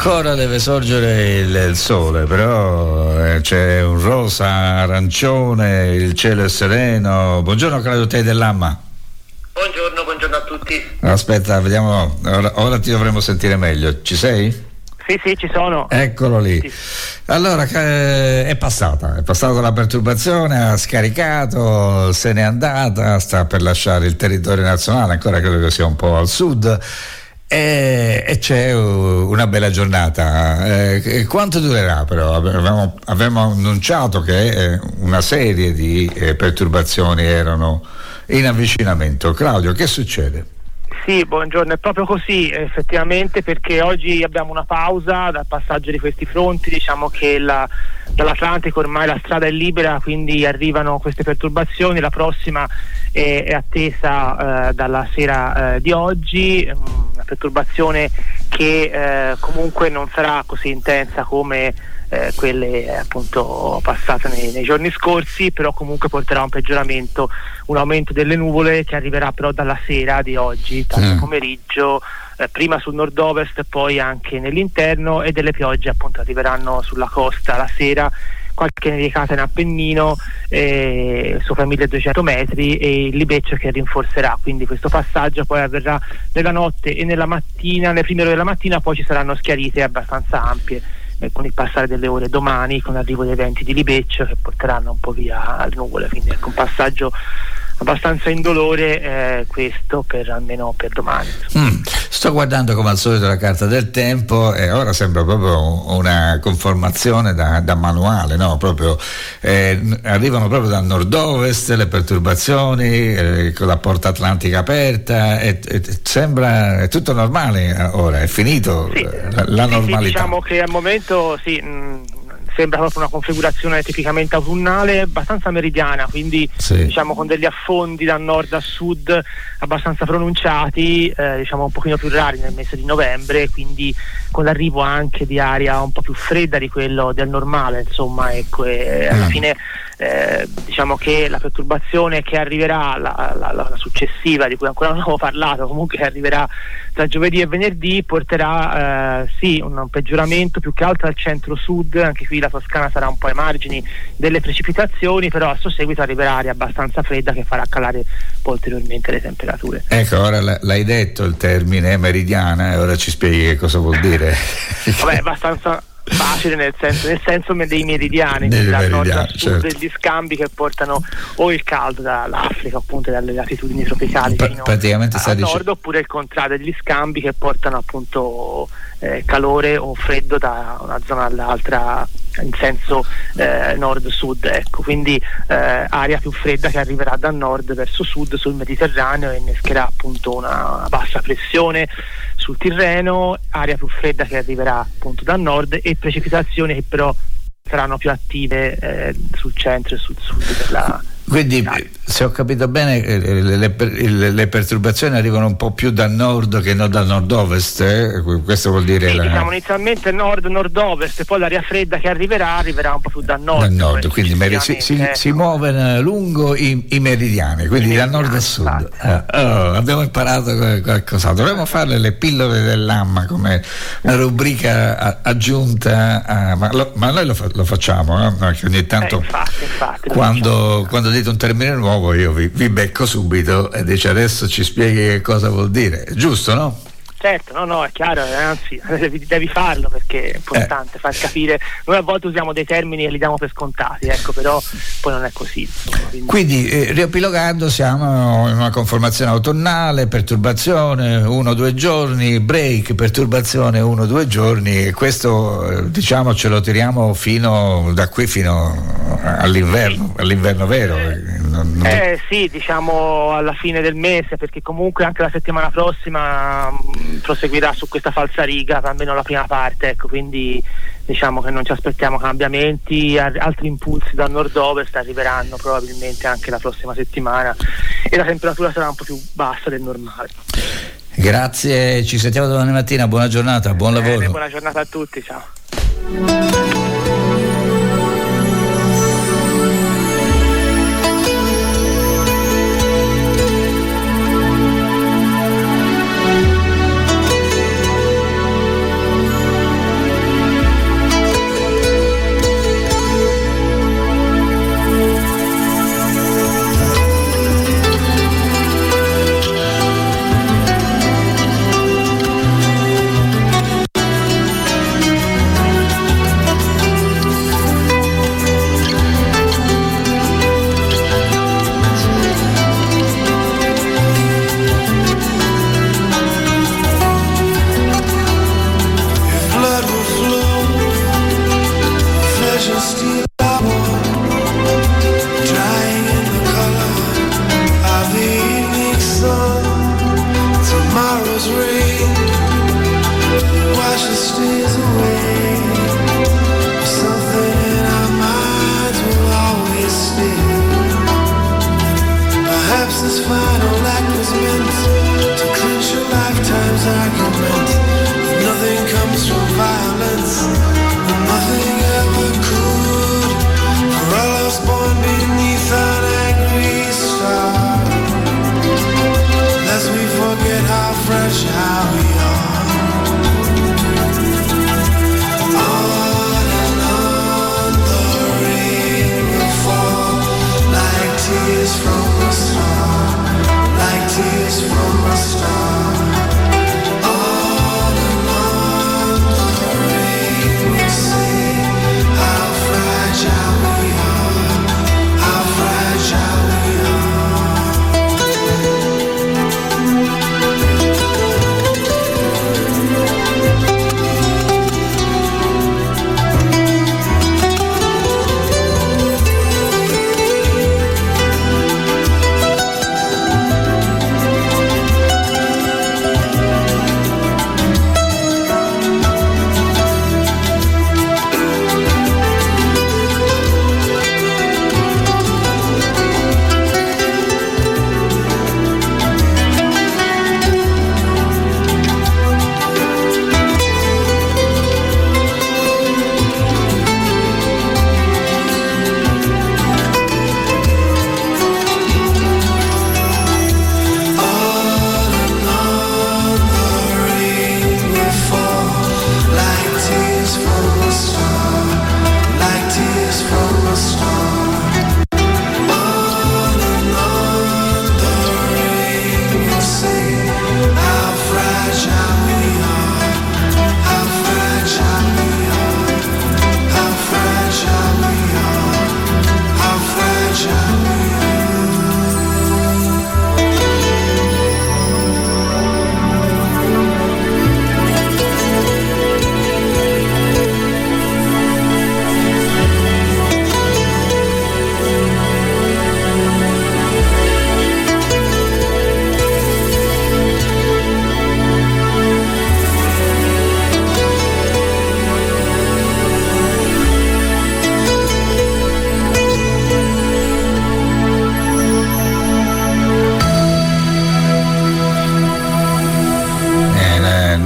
ancora deve sorgere il sole, però c'è un rosa arancione, il cielo è sereno. Buongiorno Claudio Tei dell'Amma. Buongiorno a tutti. Aspetta, vediamo, ora ti dovremo sentire meglio. Ci sei? Sì, ci sono. Eccolo lì. Sì. Allora, è passata la perturbazione, ha scaricato, se n'è andata, sta per lasciare il territorio nazionale, ancora credo che sia un po' al sud, e c'è una bella giornata. Quanto durerà però? Avevamo annunciato che una serie di perturbazioni erano in avvicinamento. Claudio, che succede? Sì, buongiorno, è proprio così effettivamente, perché oggi abbiamo una pausa dal passaggio di questi fronti. Diciamo che dall'Atlantico ormai la strada è libera, quindi arrivano queste perturbazioni. La prossima è attesa dalla sera di oggi, una perturbazione che comunque non sarà così intensa come quelle appunto passate nei giorni scorsi, però comunque porterà un peggioramento, un aumento delle nuvole che arriverà però dalla sera di oggi, tardo pomeriggio, prima sul nord-ovest e poi anche nell'interno, e delle piogge appunto arriveranno sulla costa la sera, qualche nevicata in Appennino sopra 1200 metri, e il libeccio che rinforcerà. Quindi questo passaggio poi avverrà nella notte e nella mattina, nelle prime ore della mattina, poi ci saranno schiarite abbastanza ampie con il passare delle ore domani, con l'arrivo dei venti di libeccio che porteranno un po' via le nuvole. Quindi ecco un passaggio abbastanza indolore, questo almeno per domani. Sto guardando come al solito la carta del tempo e ora sembra proprio una conformazione da manuale, no? Proprio arrivano proprio dal nord-ovest le perturbazioni, con la porta atlantica aperta, e sembra è tutto normale ora, è finito. Sì, la normalità. Sì, diciamo che al momento sembra proprio una configurazione tipicamente autunnale, abbastanza meridiana, quindi diciamo con degli affondi da nord a sud abbastanza pronunciati, diciamo un pochino più rari nel mese di novembre, quindi con l'arrivo anche di aria un po' più fredda di quello del normale, insomma, ecco, e alla fine diciamo che la perturbazione che arriverà, la successiva, di cui ancora non avevo parlato, comunque che arriverà tra giovedì e venerdì, porterà un peggioramento più che altro al centro-sud. Anche qui la Toscana sarà un po' ai margini delle precipitazioni, però a suo seguito arriverà aria abbastanza fredda che farà calare poi ulteriormente le temperature. Ecco, ora l'hai detto il termine meridiana, e ora ci spieghi che cosa vuol dire. Vabbè, abbastanza facile, nel senso dei meridiani, dal nord a sud, certo. Degli scambi che portano o il caldo dall'Africa, appunto dalle latitudini tropicali fino al nord, oppure il contrario, degli scambi che portano appunto calore o freddo da una zona all'altra in senso nord-sud, ecco. Quindi aria più fredda che arriverà da nord verso sud sul Mediterraneo e innescherà appunto una bassa pressione sul Tirreno, aria più fredda che arriverà appunto da nord, e precipitazioni che però saranno più attive sul centro e sul sud della. Quindi, se ho capito bene, le perturbazioni arrivano un po' più dal nord che non dal nord-ovest, questo vuol dire diciamo inizialmente nord-nord-ovest, poi l'aria fredda che arriverà un po' più dal nord, quindi si muove lungo i meridiani, quindi dal nord a sud. Abbiamo imparato qualcosa. Dovremmo fare le pillole dell'Amma come una rubrica aggiunta, ma noi lo facciamo, no? Perché ogni tanto infatti, quando dite un termine nuovo io vi becco subito e dice adesso ci spieghi che cosa vuol dire, giusto, no? Certo, no, è chiaro, anzi devi farlo, perché è importante far capire. Noi a volte usiamo dei termini e li diamo per scontati, ecco, però poi non è così, insomma, quindi riepilogando, siamo in una conformazione autunnale, perturbazione 1-2 giorni, break, perturbazione 1-2 giorni, e questo diciamo ce lo tiriamo da qui fino all'inverno vero. Sì, diciamo alla fine del mese, perché comunque anche la settimana prossima proseguirà su questa falsariga, almeno la prima parte, ecco, quindi diciamo che non ci aspettiamo cambiamenti. Altri impulsi dal nord-ovest arriveranno probabilmente anche la prossima settimana, e la temperatura sarà un po' più bassa del normale. Grazie, ci sentiamo domani mattina, buona giornata, buon lavoro. Buona giornata a tutti, ciao.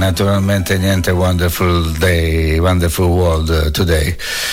naturalmente niente Wonderful Day, Wonderful World Today.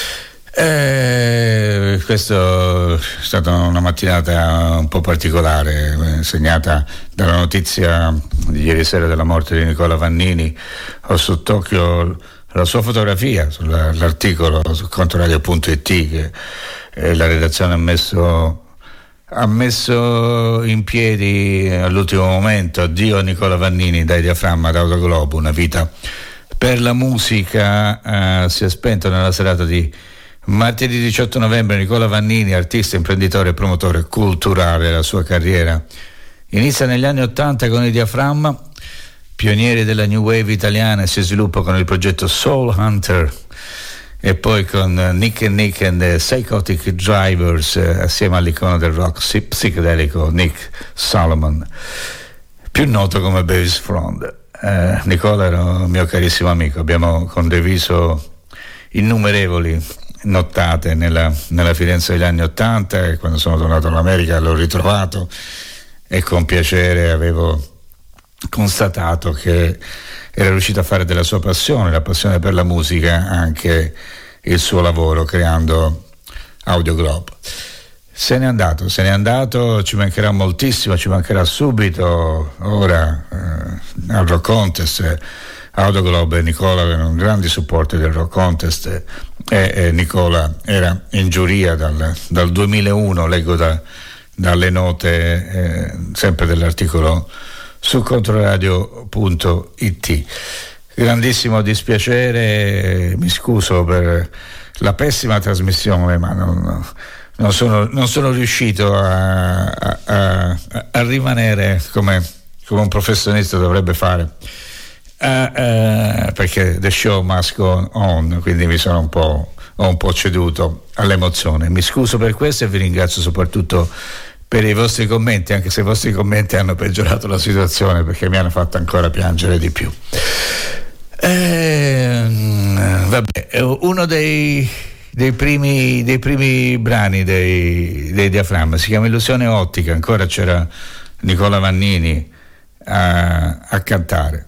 Questa è stata una mattinata un po' particolare, segnata dalla notizia di ieri sera della morte di Nicola Vannini. Ho sott'occhio la sua fotografia sull'articolo su controradio.it che la redazione ha messo in piedi all'ultimo momento. Addio a Nicola Vannini, dai diaframma d'Autoglobo, una vita per la musica. Si è spento nella serata di martedì 18 novembre Nicola Vannini, artista, imprenditore e promotore culturale. La sua carriera inizia negli anni '80 con il diaframma, pionieri della new wave italiana, e si sviluppa con il progetto Soul Hunter e poi con Nick and the Psychotic Drivers, assieme all'icona del rock psichedelico Nick Solomon, più noto come Bevis Frond. Nicola era un mio carissimo amico, abbiamo condiviso innumerevoli nottate nella Firenze degli anni '80, e quando sono tornato all'America l'ho ritrovato e con piacere avevo constatato che era riuscito a fare della sua passione, la passione per la musica, anche il suo lavoro, creando Audioglobe. Se n'è andato, ci mancherà moltissimo, ci mancherà subito. Ora al Rock Contest, Audioglobe e Nicola erano grandi supporter del Rock Contest, e Nicola era in giuria dal 2001, leggo dalle note sempre dell'articolo su controradio.it. Grandissimo dispiacere, mi scuso per la pessima trasmissione, ma non sono riuscito a rimanere come un professionista dovrebbe fare, perché the show must go on, quindi ho un po' ceduto all'emozione. Mi scuso per questo e vi ringrazio soprattutto per i vostri commenti, anche se i vostri commenti hanno peggiorato la situazione, perché mi hanno fatto ancora piangere di più. Vabbè, uno dei primi brani dei diaframma si chiama Illusione Ottica. Ancora c'era Nicola Vannini a cantare.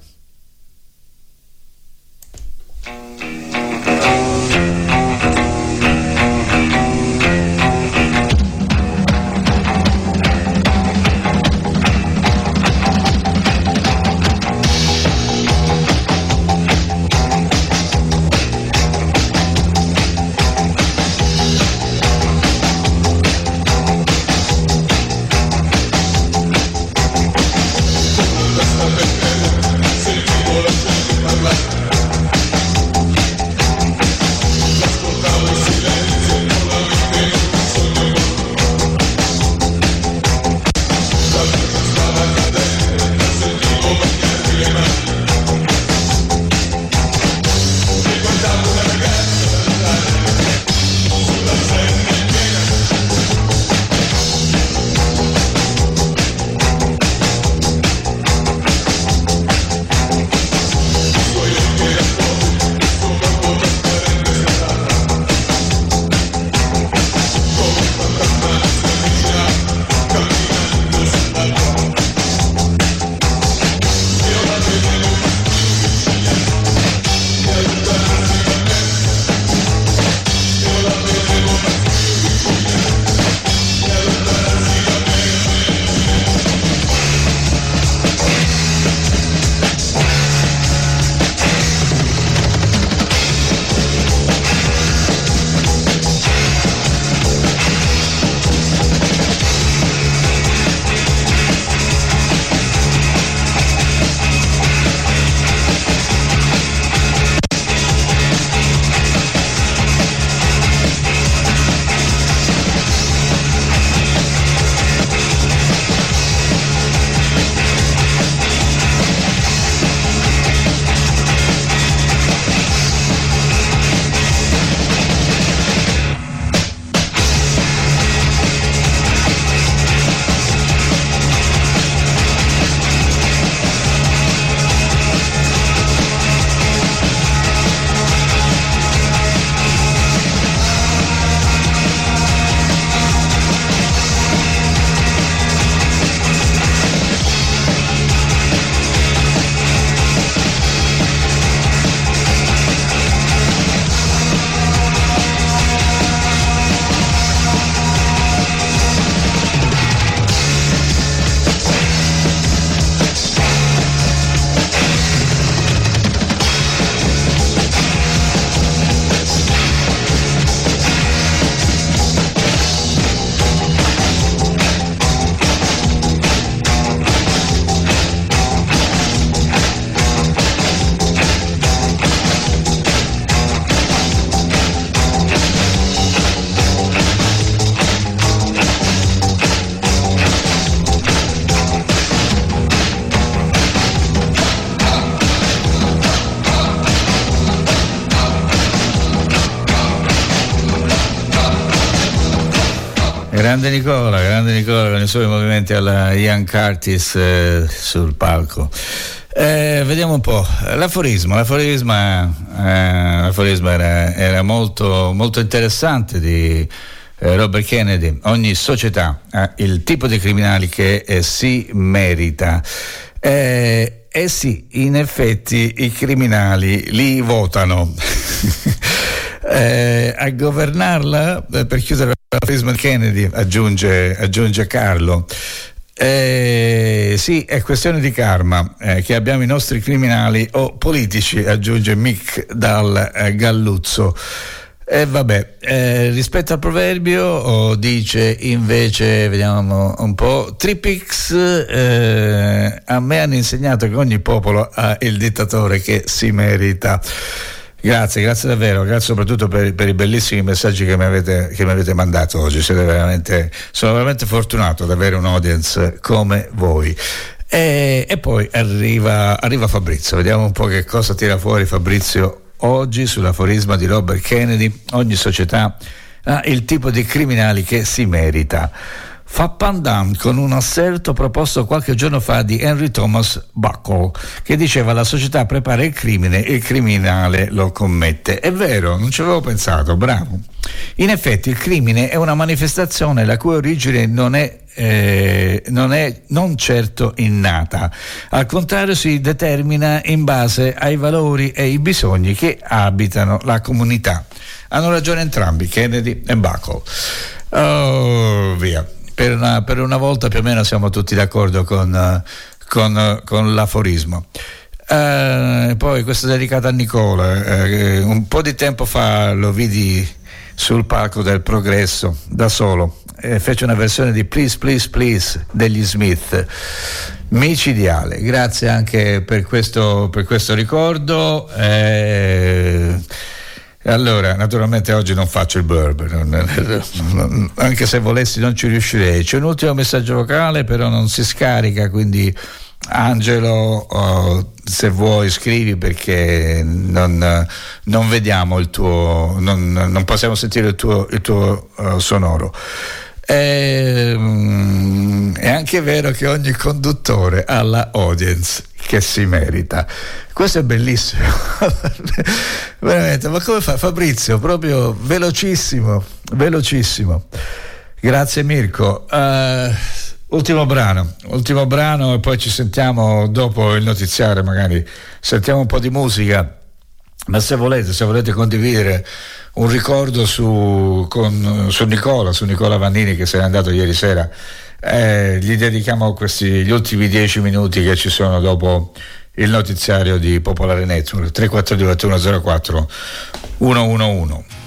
Grande Nicola con i suoi movimenti alla Ian Curtis sul palco. Vediamo un po'. L'aforisma era molto, molto interessante di Robert Kennedy. Ogni società ha il tipo di criminali che si merita. Sì, in effetti i criminali li votano. A governarla, per chiudere l'aforisma di Kennedy, aggiunge Carlo. Sì, è questione di karma che abbiamo i nostri criminali o politici, aggiunge Mick dal Galluzzo. Rispetto al proverbio dice invece, vediamo un po', Tripix, a me hanno insegnato che ogni popolo ha il dittatore che si merita. Grazie davvero, grazie soprattutto per i bellissimi messaggi che mi avete mandato oggi. Sono veramente fortunato ad avere un audience come voi. E poi arriva Fabrizio, vediamo un po' che cosa tira fuori Fabrizio oggi sull'aforisma di Robert Kennedy. Ogni società ha il tipo di criminali che si merita. Fa pandan con un asserto proposto qualche giorno fa di Henry Thomas Buckle, che diceva: la società prepara il crimine, il criminale lo commette. È vero, non ci avevo pensato, bravo. In effetti il crimine è una manifestazione la cui origine non è non certo innata, al contrario si determina in base ai valori e ai bisogni che abitano la comunità. Hanno ragione entrambi, Kennedy e Buckle. Oh, via. Per una volta più o meno siamo tutti d'accordo con l'aforismo. Poi questo è dedicato a Nicola. Un po' di tempo fa lo vidi sul palco del Progresso da solo, fece una versione di Please Please Please degli Smith, micidiale. Grazie anche per questo ricordo. Allora, naturalmente oggi non faccio il burb, anche se volessi non ci riuscirei. C'è un ultimo messaggio vocale, però non si scarica, quindi Angelo, se vuoi scrivi, perché non vediamo il tuo, non possiamo sentire il tuo sonoro. È anche vero che ogni conduttore ha la audience che si merita. Questo è bellissimo. Veramente, ma come fa Fabrizio? Proprio velocissimo. Grazie Mirko. Ultimo brano e poi ci sentiamo dopo il notiziario, magari sentiamo un po' di musica. Ma se volete condividere un ricordo su Nicola Vannini, che se n'è andato ieri sera, gli dedichiamo gli ultimi 10 minuti che ci sono dopo il notiziario di Popolare Network. 342 8104 111.